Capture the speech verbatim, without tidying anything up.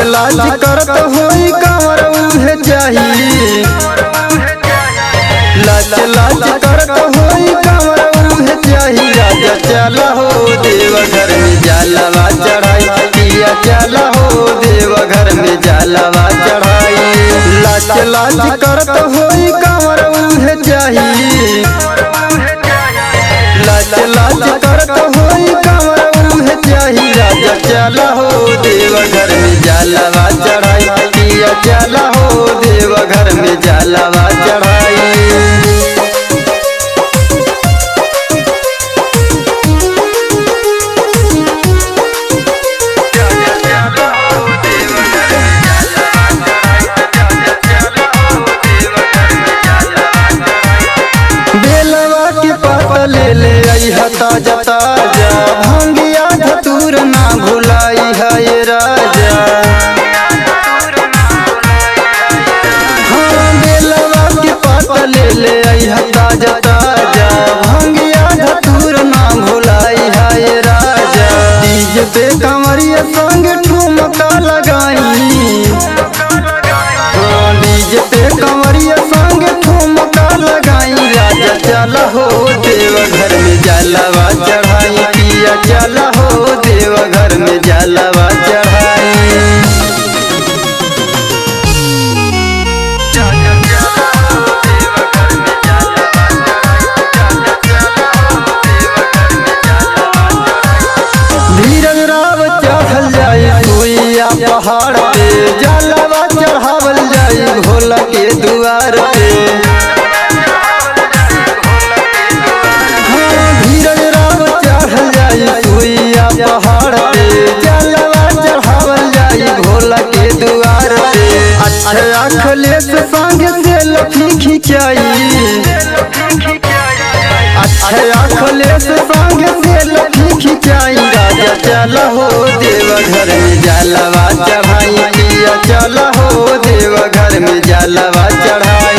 लाज करत होई कांवर उहे चाहिए, लाज लाज करत होई कांवर उहे चाहिए। राजा चला हो देवघर में जलवा चढ़ाई, पिया चला हो देवघर में जलवा चढ़ाई। लाज लाज करत होई कांवर उहे चाहिए, लाज लाज करत होई कांवर उहे चाहिए। राजा चला हो देवघर में जलवा चढ़ाई, पिया चला हो देवघर में जलवा चढ़ाई। ले ले आई ताजा ताजा भांगिया धतूर ना भुलाई है ये राजा। हाँ बेलवा के पात ले ले आई ताजा ताजा भांगिया धतूर ना भुलाई है ये राजा। डीजे पे कमरिया संग ठुमका लगाई, हाँ डीजे पे कमरिया संग ठुमका लगाई। राजा चला हो देवघर में जलवा चढ़ाई, पिया चला हो देवघर में जलवा चढ़ाई। धीरज राव चढ़ल जाई सुइया पहाड़ पे, जलवा चढ़ावल जाई भोला के दुआर पे। पहाड़ पे जलवा चढ़ावल जाई भोला के दुआर पे। अच्छे अखलेस संग से लफी खिंचाई, अच्छे अखलेस संग से लफी खिंचाई। राजा चला हो देवघर में जलवा चढ़ाई, पिया चला हो देवघर में जलवा चढ़ाई।